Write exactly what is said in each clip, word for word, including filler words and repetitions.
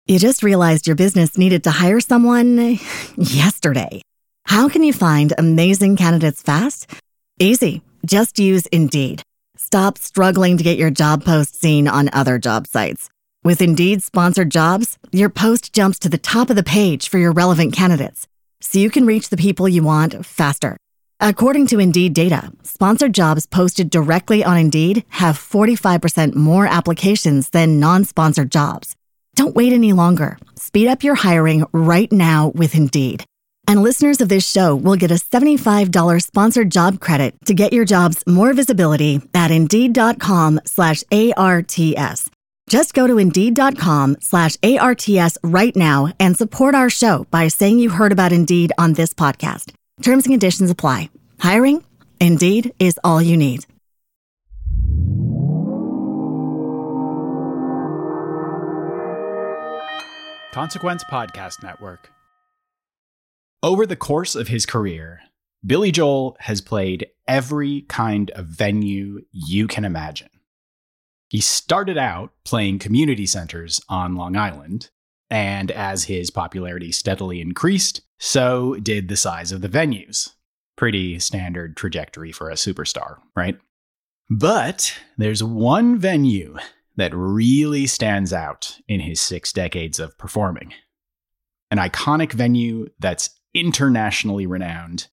You just realized your business needed to hire someone yesterday. How can you find amazing candidates fast? Easy. Just use Indeed. Stop struggling to get your job post seen on other job sites. With Indeed sponsored jobs, your post jumps to the top of the page for your relevant candidates, so you can reach the people you want faster. According to Indeed data, sponsored jobs posted directly on Indeed have forty-five percent more applications than non-sponsored jobs. Don't wait any longer. Speed up your hiring right now with Indeed. And listeners of this show will get a seventy-five dollars sponsored job credit to get your jobs more visibility at Indeed.com slash ARTS. Just go to Indeed.com slash ARTS right now and support our show by saying you heard about Indeed on this podcast. Terms and conditions apply. Hiring? Indeed is all you need. Consequence Podcast Network. Over the course of his career, Billy Joel has played every kind of venue you can imagine. He started out playing community centers on Long Island, and as his popularity steadily increased, so did the size of the venues. Pretty standard trajectory for a superstar, right? But there's one venue that really stands out in his six decades of performing. An iconic venue that's internationally renowned,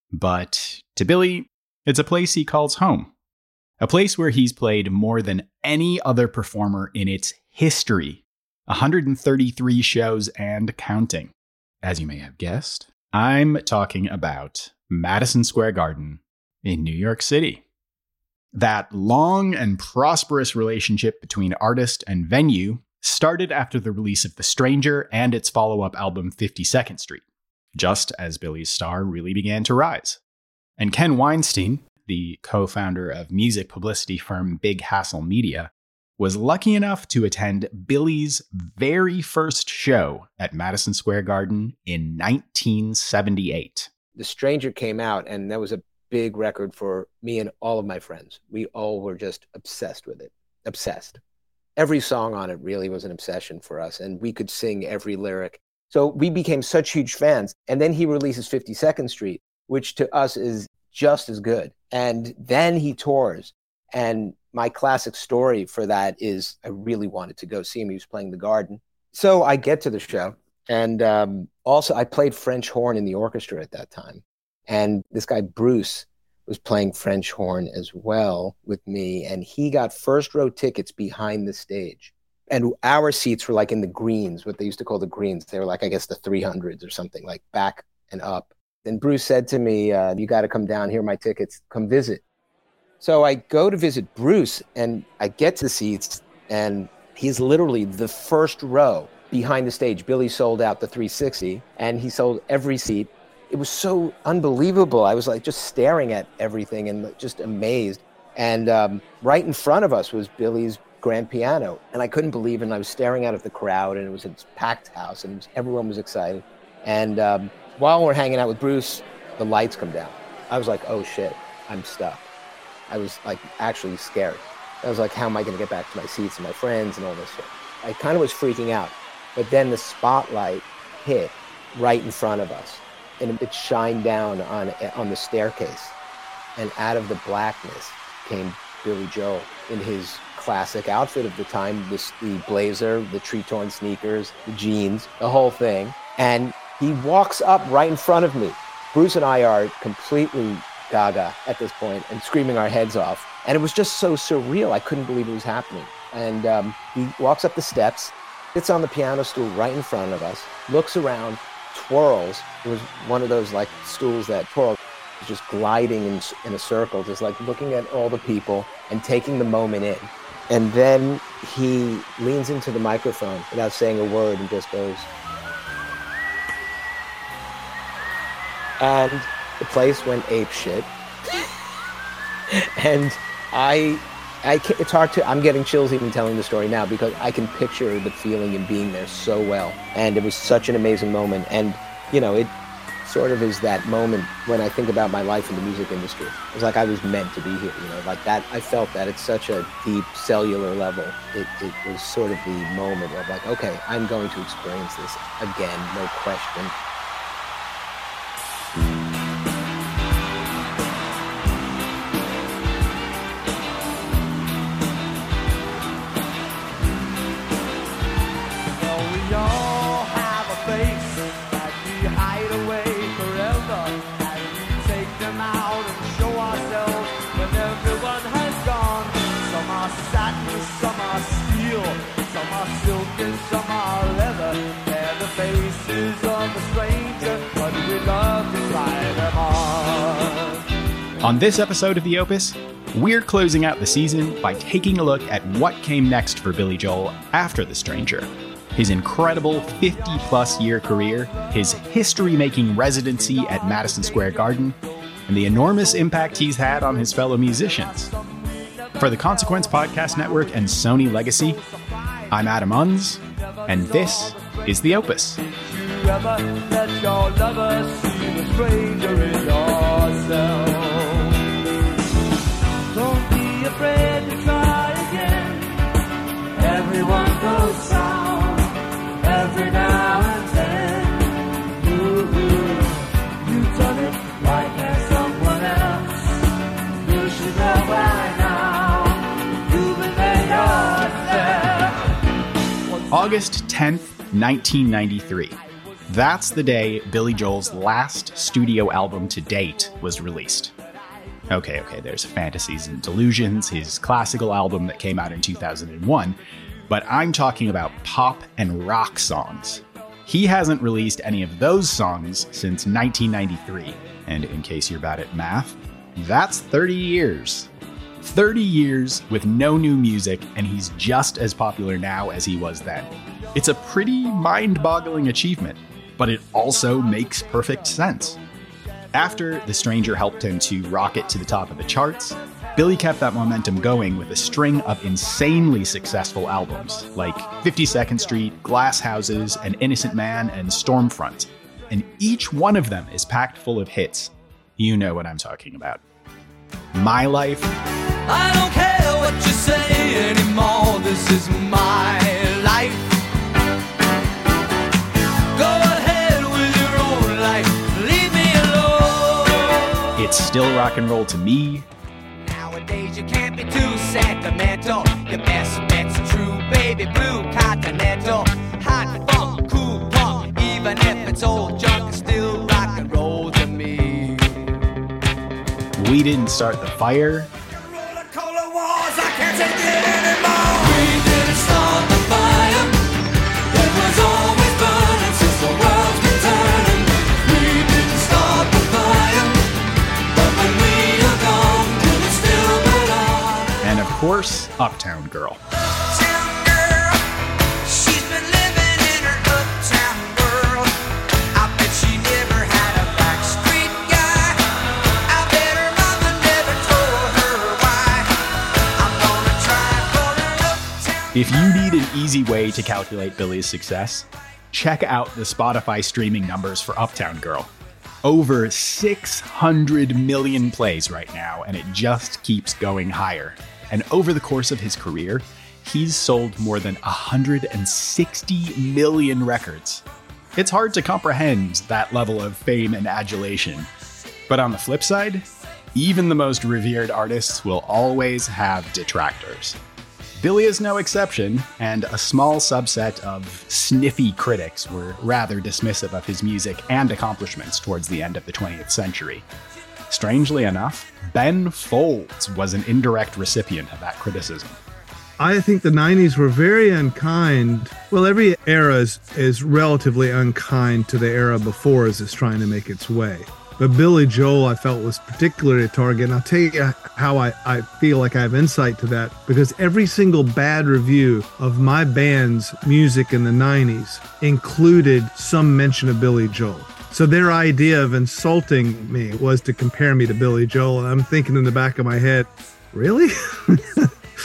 but to Billy, it's a place he calls home. A place where he's played more than any other performer in its history. one hundred thirty-three shows and counting. As you may have guessed, I'm talking about Madison Square Garden in New York City. That long and prosperous relationship between artist and venue started after the release of The Stranger and its follow-up album fifty-second Street, just as Billy's star really began to rise. And Ken Weinstein, the co-founder of music publicity firm Big Hassle Media, was lucky enough to attend Billy's very first show at Madison Square Garden in nineteen seventy-eight. The Stranger came out, and that was a big record for me and all of my friends. We all were just obsessed with it. Obsessed. Every song on it really was an obsession for us, and we could sing every lyric. So we became such huge fans. And then he releases fifty-second Street, which to us is just as good. And then he tours. And my classic story for that is I really wanted to go see him. He was playing the Garden. So I get to the show. And um, also I played French horn in the orchestra at that time. And this guy, Bruce, was playing French horn as well with me. And he got first row tickets behind the stage. And our seats were like in the greens, what they used to call the greens. They were like, I guess, the three hundreds or something, like back and up. And Bruce said to me, uh, you got to come down here, my tickets, come visit. So I go to visit Bruce, and I get to the seats, and he's literally the first row behind the stage. Billy sold out the three sixty, and he sold every seat. It was so unbelievable. I was like just staring at everything and just amazed. And um, right in front of us was Billy's grand piano. And I couldn't believe it. And I was staring out at the crowd, and it was a packed house, and it was, everyone was excited. And um, while we're hanging out with Bruce, the lights come down. I was like, oh shit, I'm stuck. I was like actually scared. I was like, how am I gonna get back to my seats and my friends and all this shit? I kind of was freaking out. But then the spotlight hit right in front of us, and it shined down on on the staircase. And out of the blackness came Billy Joel in his classic outfit of the time, this, the blazer, the tree-torn sneakers, the jeans, the whole thing. And he walks up right in front of me. Bruce and I are completely gaga at this point and screaming our heads off. And it was just so surreal. I couldn't believe it was happening. And um, he walks up the steps, sits on the piano stool right in front of us, looks around, twirls. It was one of those like stools that twirl, just gliding in, in a circle, just like looking at all the people and taking the moment in. And then he leans into the microphone without saying a word and just goes. And the place went ape shit. And I, I can't, it's hard to, I'm getting chills even telling the story now because I can picture the feeling and being there so well. And it was such an amazing moment. And, you know, it sort of is that moment when I think about my life in the music industry. It's like I was meant to be here, you know, like that. I felt that at such a deep cellular level. It, it was sort of the moment of like, okay, I'm going to experience this again, no question. On this episode of The Opus, we're closing out the season by taking a look at what came next for Billy Joel after The Stranger. His incredible fifty-plus year career, his history-making residency at Madison Square Garden, and the enormous impact he's had on his fellow musicians. For the Consequence Podcast Network and Sony Legacy, I'm Adam Unz, and this is The Opus. Don't be afraid to try again. Everyone goes south every now and then. Ooh, you done it like as someone else. You should know by now. You've been there yourself. August tenth, nineteen ninety-three. That's the day Billy Joel's last studio album to date was released. Okay, okay, there's Fantasies and Delusions, his classical album that came out in two thousand one, but I'm talking about pop and rock songs. He hasn't released any of those songs since nineteen ninety-three, and in case you're bad at math, that's thirty years. thirty years with no new music, and he's just as popular now as he was then. It's a pretty mind-boggling achievement, but it also makes perfect sense. After The Stranger helped him to rocket to the top of the charts, Billy kept that momentum going with a string of insanely successful albums, like fifty-second Street, Glass Houses, An Innocent Man, and Stormfront. And each one of them is packed full of hits. You know what I'm talking about. My Life. I don't care what you say anymore. This is my life. Go ahead with your own life. Leave me alone. It's Still Rock and Roll to Me. Nowadays you can't be too sentimental. Your best bet's true, baby blue continental. Hot funk, cool punk, even if it's old junk, it's still rock and roll to me. We Didn't Start the Fire. And of course, Uptown Girl. If you need an easy way to calculate Billy's success, check out the Spotify streaming numbers for Uptown Girl. Over six hundred million plays right now, and it just keeps going higher. And over the course of his career, he's sold more than one hundred sixty million records. It's hard to comprehend that level of fame and adulation. But on the flip side, even the most revered artists will always have detractors. Billy is no exception, and a small subset of sniffy critics were rather dismissive of his music and accomplishments towards the end of the twentieth century. Strangely enough, Ben Folds was an indirect recipient of that criticism. I think the nineties were very unkind. Well, every era is, is relatively unkind to the era before as it's trying to make its way. But Billy Joel, I felt, was particularly a target. And I'll tell you how I, I feel like I have insight to that. Because every single bad review of my band's music in the nineties included some mention of Billy Joel. So their idea of insulting me was to compare me to Billy Joel. And I'm thinking in the back of my head, really?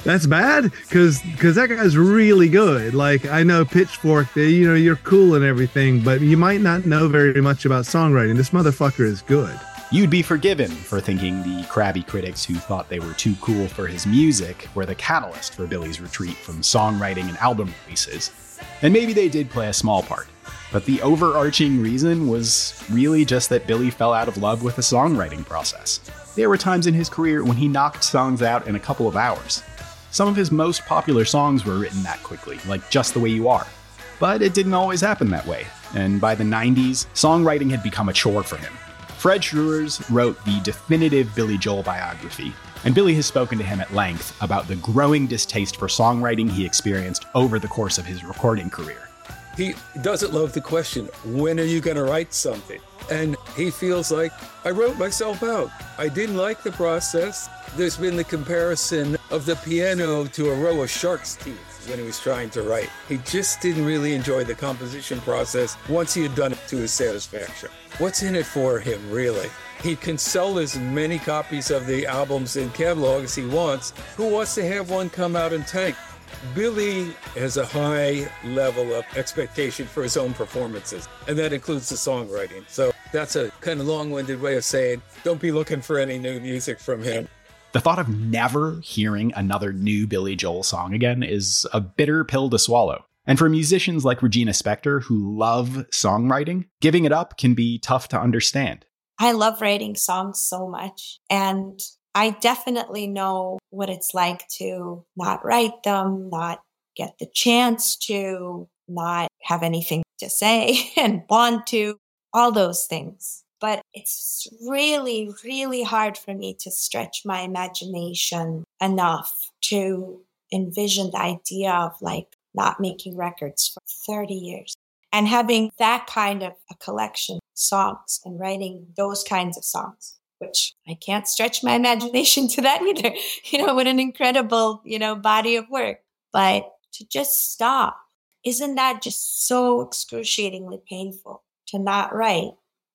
That's bad? Because because that guy's really good. Like, I know Pitchfork, they, you know, you're cool and everything, but you might not know very much about songwriting. This motherfucker is good. You'd be forgiven for thinking the crabby critics who thought they were too cool for his music were the catalyst for Billy's retreat from songwriting and album releases. And maybe they did play a small part. But the overarching reason was really just that Billy fell out of love with the songwriting process. There were times in his career when he knocked songs out in a couple of hours. Some of his most popular songs were written that quickly, like Just the Way You Are. But it didn't always happen that way, and by the nineties, songwriting had become a chore for him. Fred Schruers wrote the definitive Billy Joel biography, and Billy has spoken to him at length about the growing distaste for songwriting he experienced over the course of his recording career. He doesn't love the question, when are you going to write something? And he feels like, I wrote myself out. I didn't like the process. There's been the comparison of the piano to a row of shark's teeth when he was trying to write. He just didn't really enjoy the composition process once he had done it to his satisfaction. What's in it for him, really? He can sell as many copies of the albums in catalog as he wants. Who wants to have one come out in tank? Billy has a high level of expectation for his own performances, and that includes the songwriting. So that's a kind of long-winded way of saying, don't be looking for any new music from him. The thought of never hearing another new Billy Joel song again is a bitter pill to swallow. And for musicians like Regina Spektor who love songwriting, giving it up can be tough to understand. I love writing songs so much, and I definitely know what it's like to not write them, not get the chance to, not have anything to say and want to, all those things. But it's really, really hard for me to stretch my imagination enough to envision the idea of like not making records for thirty years and having that kind of a collection of songs and writing those kinds of songs, which I can't stretch my imagination to that either, you know, what an incredible, you know, body of work. But to just stop, isn't that just so excruciatingly painful to not write?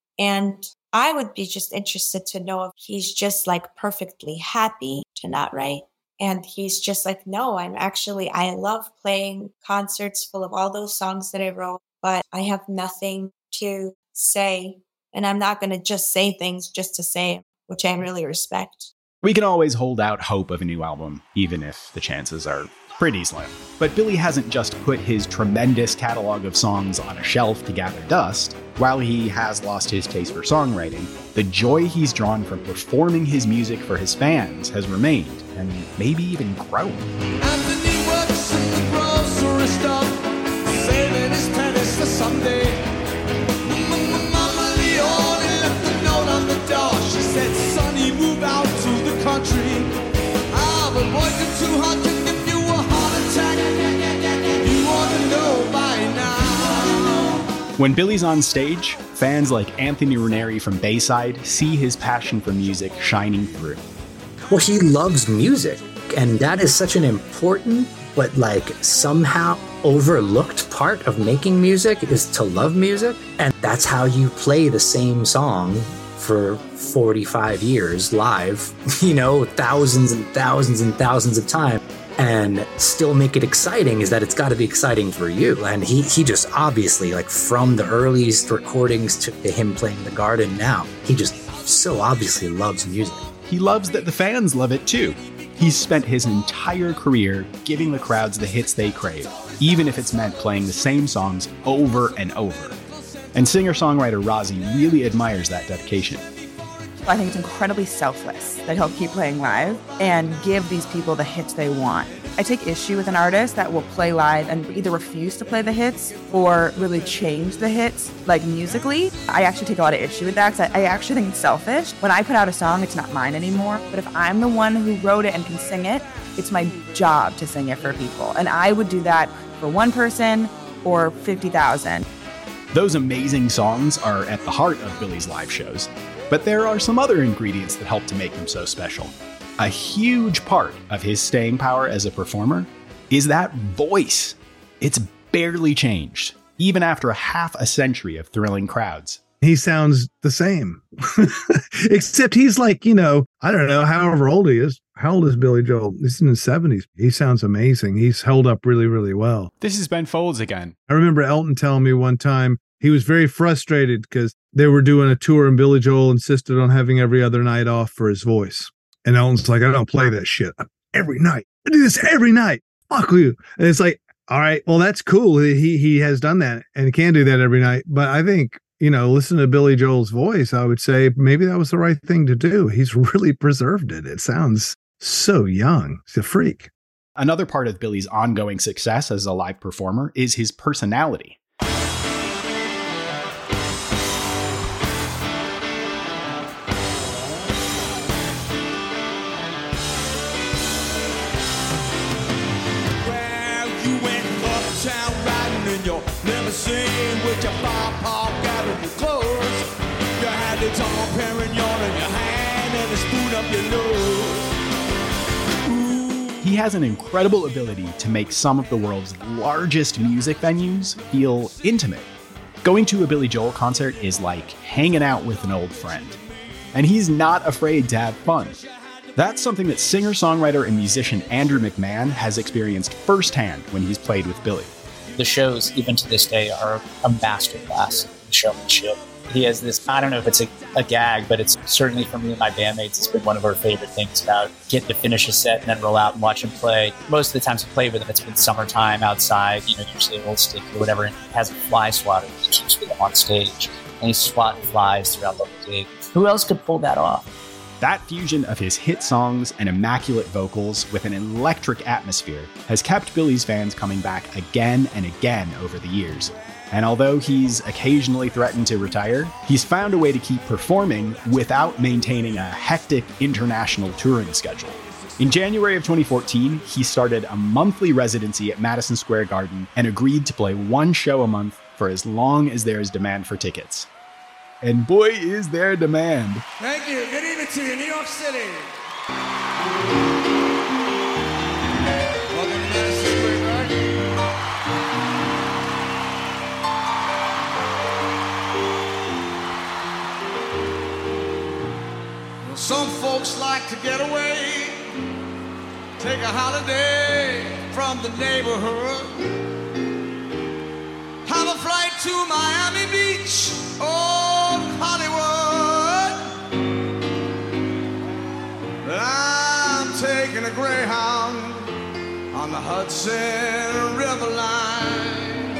And I would be just interested to know if he's just like perfectly happy to not write. And he's just like, no, I'm actually, I love playing concerts full of all those songs that I wrote, but I have nothing to say. And I'm not going to just say things just to say it, which I really respect. We can always hold out hope of a new album, even if the chances are pretty slim. But Billy hasn't just put his tremendous catalog of songs on a shelf to gather dust. While he has lost his taste for songwriting, the joy he's drawn from performing his music for his fans has remained, and maybe even grown. Anthony works in the grocery store, saving his pennies for someday. Mama Leone left a note on the door. She said, Sonny, move out to the country. I've been working too hard to give you a heart attack. You ought to know by now. When Billy's on stage, fans like Anthony Ranieri from Bayside see his passion for music shining through. Well, he loves music, and that is such an important but like somehow overlooked part of making music is to love music. And that's how you play the same song for forty-five years live, you know, thousands and thousands and thousands of times, and still make it exciting, is that it's got to be exciting for you. And he he just obviously, like from the earliest recordings to him playing The Garden now, he just so obviously loves music. He loves that the fans love it too. He's spent his entire career giving the crowds the hits they crave, even if it's meant playing the same songs over and over. And singer-songwriter Rozzy really admires that dedication. I think it's incredibly selfless that he'll keep playing live and give these people the hits they want. I take issue with an artist that will play live and either refuse to play the hits or really change the hits, like musically. I actually take a lot of issue with that because I, I actually think it's selfish. When I put out a song, it's not mine anymore. But if I'm the one who wrote it and can sing it, it's my job to sing it for people. And I would do that for one person or fifty thousand. Those amazing songs are at the heart of Billy's live shows. But there are some other ingredients that help to make him so special. A huge part of his staying power as a performer is that voice. It's barely changed, even after a half a century of thrilling crowds. He sounds the same, except he's like, you know, I don't know, however old he is, How old is Billy Joel? He's in his seventies. He sounds amazing. He's held up really, really well. This is Ben Folds again. I remember Elton telling me one time he was very frustrated because they were doing a tour and Billy Joel insisted on having every other night off for his voice. And Elton's like, I don't play that shit every night. I do this every night. Fuck you. And it's like, all right, well, that's cool. He he has done that and he can do that every night. But I think, you know, listen to Billy Joel's voice, I would say maybe that was the right thing to do. He's really preserved it. It sounds so young. He's a freak. Another part of Billy's ongoing success as a live performer is his personality. With your pop out your clothes, you had the Dom Perignon in your hand and a spoon up your nose. Ooh. He has an incredible ability to make some of the world's largest music venues feel intimate. Going to a Billy Joel concert is like hanging out with an old friend. And he's not afraid to have fun. That's something that singer-songwriter and musician Andrew McMahon has experienced firsthand when he's played with Billy. The shows, even to this day, are a masterclass in showmanship. He has this, I don't know if it's a, a gag, but it's certainly for me and my bandmates, it's been one of our favorite things about getting to finish a set and then roll out and watch him play. Most of the times we play with him, it's been summertime outside, you know, usually a little sticky or whatever, and he has a fly swatter that shoots with him on stage, and he's swatting flies throughout the whole gig. Who else could pull that off? That fusion of his hit songs and immaculate vocals with an electric atmosphere has kept Billy's fans coming back again and again over the years. And although he's occasionally threatened to retire, he's found a way to keep performing without maintaining a hectic international touring schedule. In January of twenty fourteen, he started a monthly residency at Madison Square Garden and agreed to play one show a month for as long as there is demand for tickets. And boy, is there demand. Thank you. Good evening to you, New York City. Welcome to Madison Square Garden. Well, some folks like to get away, take a holiday from the neighborhood, have a flight to Miami Beach, old Hollywood. But I'm taking a Greyhound on the Hudson River line.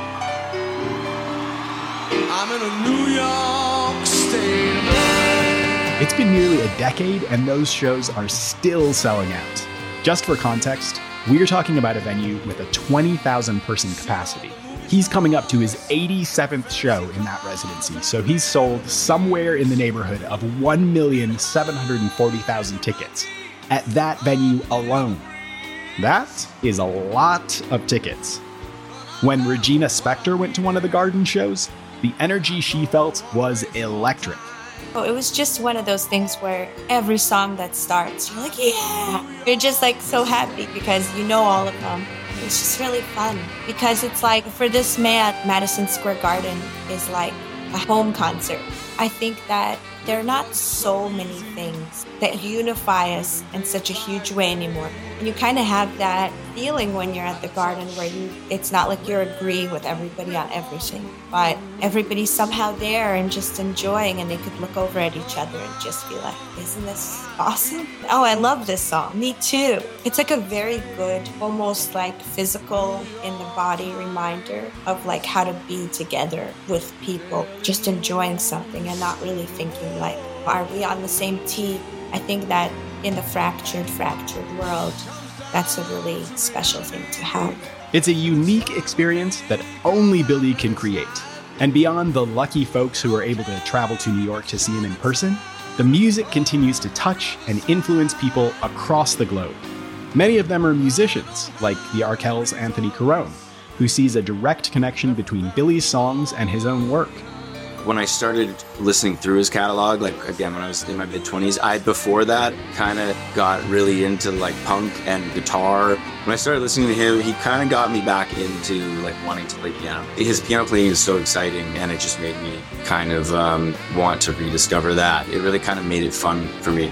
I'm in a New York State of mind. It's been nearly a decade and those shows are still selling out. Just for context, we're talking about a venue with a twenty thousand person capacity. He's coming up to his eighty-seventh show in that residency, so he's sold somewhere in the neighborhood of one million seven hundred forty thousand tickets at that venue alone. That is a lot of tickets. When Regina Spektor went to one of the Garden shows, the energy she felt was electric. It was just one of those things where every song that starts, you're like, yeah! You're just like so happy because you know all of them. It's just really fun because it's like, for this man, Madison Square Garden is like a home concert. I think that there are not so many things that unify us in such a huge way anymore. And you kind of have that feeling when you're at the Garden where you, it's not like you're agreeing with everybody on everything, but everybody's somehow there and just enjoying, and they could look over at each other and just be like, isn't this awesome? Oh, I love this song. Me too. It's like a very good, almost like physical in the body reminder of like how to be together with people, just enjoying something and not really thinking like, are we on the same team? I think that in the fractured, fractured world, that's a really special thing to have. It's a unique experience that only Billy can create. And beyond the lucky folks who are able to travel to New York to see him in person, the music continues to touch and influence people across the globe. Many of them are musicians, like the Arkells' Anthony Carone, who sees a direct connection between Billy's songs and his own work. When I started listening through his catalog, like again, when I was in my mid-twenties, I, before that, kind of got really into like punk and guitar. When I started listening to him, he kind of got me back into like wanting to play piano. His piano playing is so exciting, and it just made me kind of um, want to rediscover that. It really kind of made it fun for me.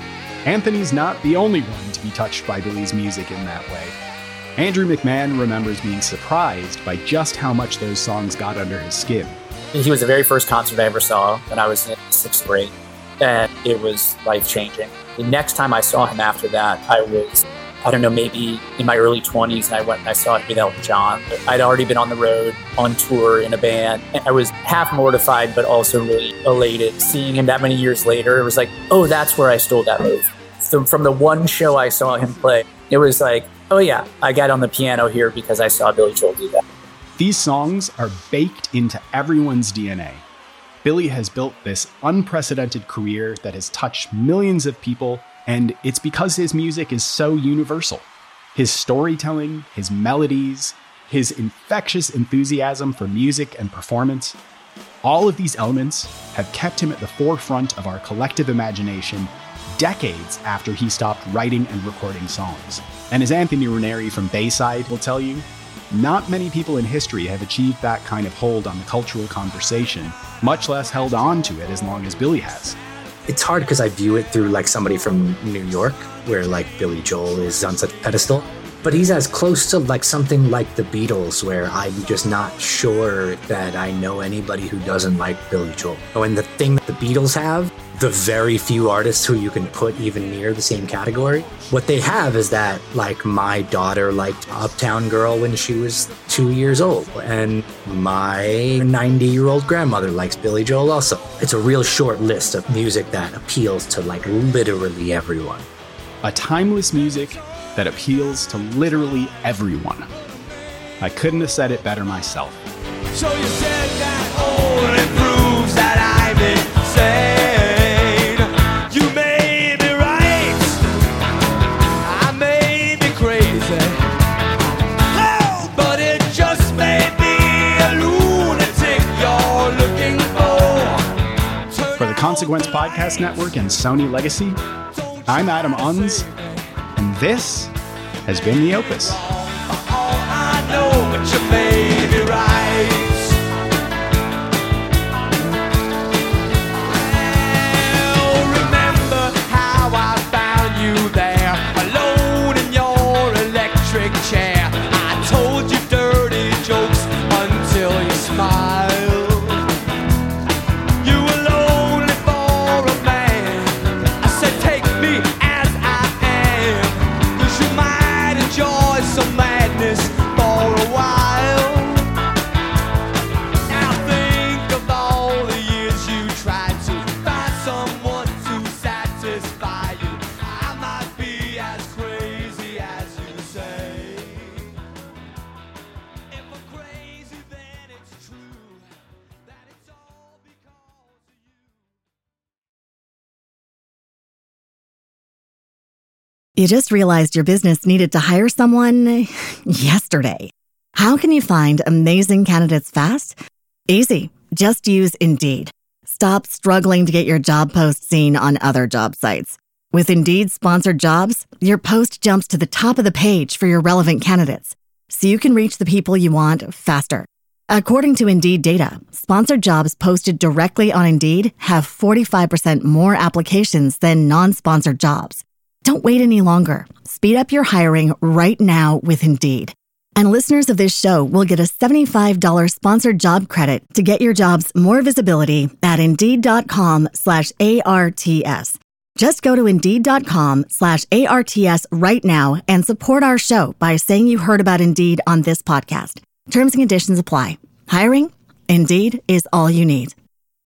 Anthony's not the only one to be touched by Billy's music in that way. Andrew McMahon remembers being surprised by just how much those songs got under his skin. He was the very first concert I ever saw when I was in sixth grade, and it was life-changing. The next time I saw him after that, I was, I don't know, maybe in my early twenties, and I went and I saw him with Elton John. I'd already been on the road, on tour, in a band. And I was half mortified, but also really elated. Seeing him that many years later, it was like, oh, that's where I stole that move. So from the one show I saw him play, it was like, oh yeah, I got on the piano here because I saw Billy Joel do that. These songs are baked into everyone's D N A. Billy has built this unprecedented career that has touched millions of people, and it's because his music is so universal. His storytelling, his melodies, his infectious enthusiasm for music and performance, all of these elements have kept him at the forefront of our collective imagination decades after he stopped writing and recording songs. And as Anthony Ranieri from Bayside will tell you, not many people in history have achieved that kind of hold on the cultural conversation, much less held on to it as long as Billy has. It's hard because I view it through like somebody from New York, where like Billy Joel is on such a pedestal. But he's as close to like something like the Beatles, where I'm just not sure that I know anybody who doesn't like Billy Joel. And the thing that the Beatles have, the very few artists who you can put even near the same category, what they have is that like my daughter liked Uptown Girl when she was two years old, and my ninety-year-old grandmother likes Billy Joel also. It's a real short list of music that appeals to like literally everyone. A timeless music that appeals to literally everyone. I couldn't have said it better myself. So you said that only proves that I'm insane. You may be right, I may be crazy. Oh, but it just may be a lunatic you're looking for. For the Consequence Podcast Network and Sony Legacy, I'm Adam Unz, and this has been The Opus. I know, but you may be right. Well, remember how I found you there, alone in your electric chair. I told you dirty jokes until you smiled. You were lonely for a man. I said, take me as I am, 'cause you might enjoy some madness for a while. Now think of all the years you tried to find someone to satisfy you. I might be as crazy as you say. If I'm crazy, then it's true that it's all because of you. You just realized your business needed to hire someone yesterday. How can you find amazing candidates fast? Easy. Just use Indeed. Stop struggling to get your job post seen on other job sites. With Indeed sponsored jobs, your post jumps to the top of the page for your relevant candidates, so you can reach the people you want faster. According to Indeed data, sponsored jobs posted directly on Indeed have forty-five percent more applications than non-sponsored jobs. Don't wait any longer. Speed up your hiring right now with Indeed. And listeners of this show will get a seventy-five dollars sponsored job credit to get your jobs more visibility at Indeed.com slash ARTS. Just go to Indeed.com slash ARTS right now and support our show by saying you heard about Indeed on this podcast. Terms and conditions apply. Hiring? Indeed is all you need.